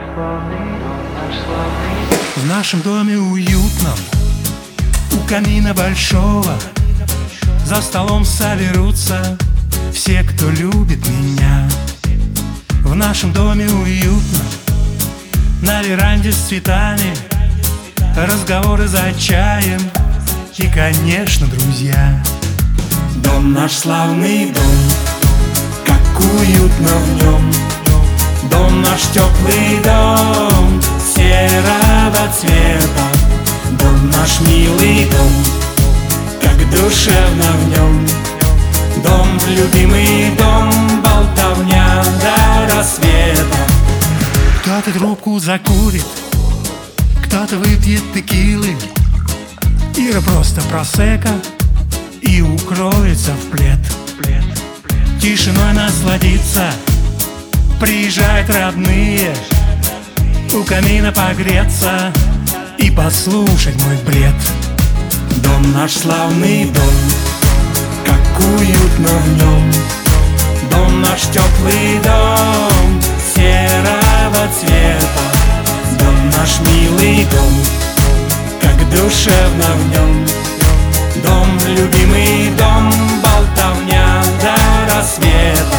В нашем доме уютном, у камина большого, за столом соберутся все, кто любит меня. В нашем доме уютно, на веранде с цветами, разговоры за чаем и, конечно, друзья. Дом наш славный дом, как уютно в нем. Дом наш теплый дом, серого цвета. Дом наш милый дом, как душевно в нем. Дом, любимый дом, болтовня до рассвета. Кто-то трубку закурит, кто-то выпьет текилы, Ира просто просека и укроется в плед. Тишиной насладиться, приезжают родные, у камина погреться и послушать мой бред. Дом наш славный дом, как уютно в нем. Дом наш теплый дом, серого цвета. Дом наш милый дом, как душевно в нем. Дом, любимый дом, болтовня до рассвета.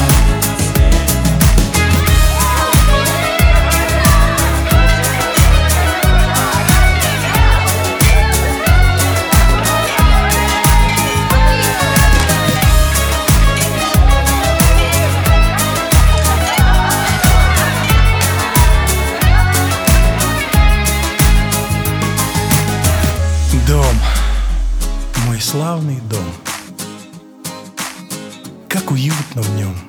Дом, мой славный дом, как уютно в нем.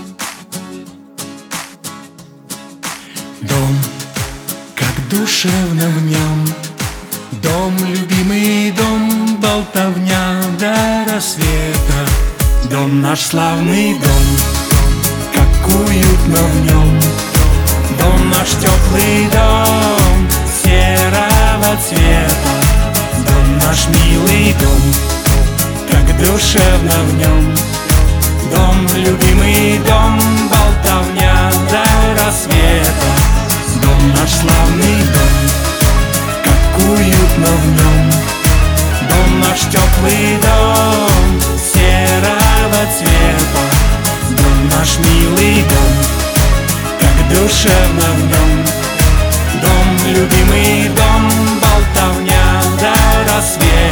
Дом, как душевно в нем. Дом, любимый дом, болтовня до рассвета. Дом наш славный дом, как уютно в нем. Дом наш теплый дом, серого цвета. Дом наш милый дом, как душевно в нем. Дом, любимый дом, болтовня до рассвета. Дом наш славный дом, как уютно в нем. Дом наш теплый дом, серого цвета. Дом наш милый дом, как душевно в нем. Дом, любимый дом, болтовня до рассвета.